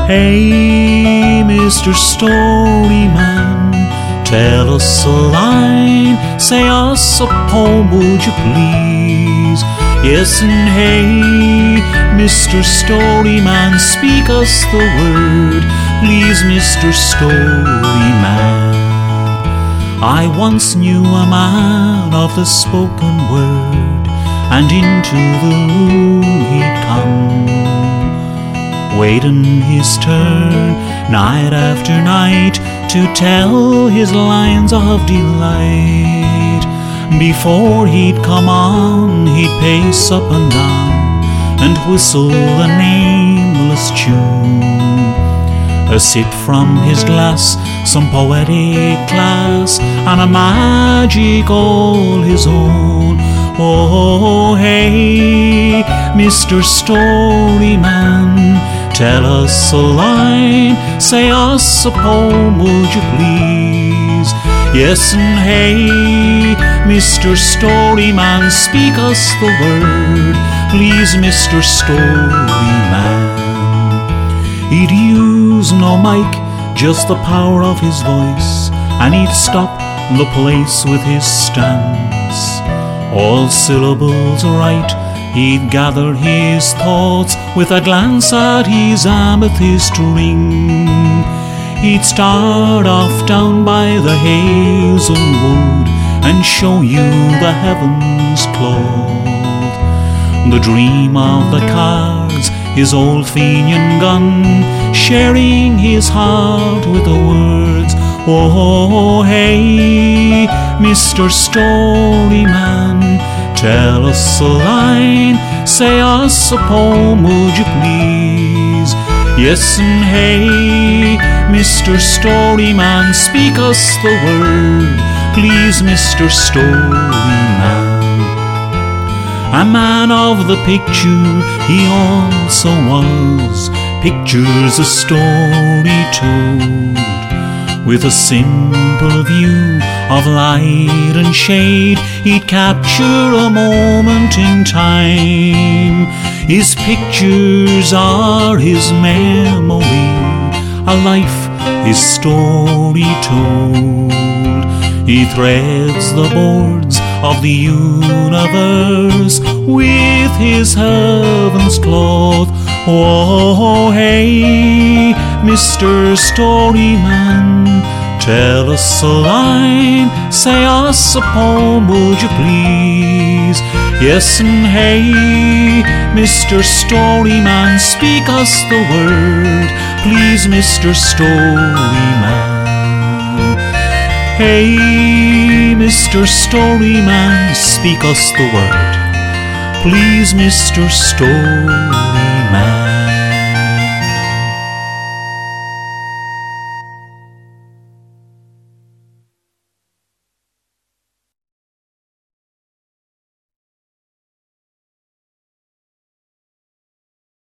Hey, Mr. Storyman, tell us a line, say us a poem, would you please? Yes, and hey, Mr. Storyman, speak us the word, please, Mr. Storyman. I once knew a man of the spoken word, and into the room he'd come, waiting his turn night after night to tell his lines of delight. Before he'd come on, he'd pace up and down and whistle a nameless tune, a sip from his glass, some poetic class, and a magic all his own. Oh, hey, Mr. Storyman, tell us a line, say us a poem, would you please? Yes, and hey, Mr. Storyman, speak us the word, please, Mr. Storyman. He'd use no mic, just the power of his voice, and he'd stop the place with his stance. All syllables right, he'd gather his thoughts with a glance at his amethyst ring. He'd start off down by the hazelwood and show you the heavens clothed, the dream of the cards, his old Fenian gun, sharing his heart with the words. Oh, hey, Mr. Storyman, tell us a line, say us a poem, would you please? Yes, and hey, Mr. Storyman, speak us the word, please, Mr. Storyman. A man of the picture he also was, pictures a story told, with a simple view of light and shade, he'd capture a moment in time. His pictures are his memory, a life, his story told. He threads the boards of the universe with his heaven's cloth. Oh, hey, Mr. Storyman, tell us a line, say us a poem, would you please? Yes, and hey, Mr. Storyman, speak us the word, please, Mr. Storyman. Hey, Mr. Storyman, speak us the word, please, Mr. Storyman.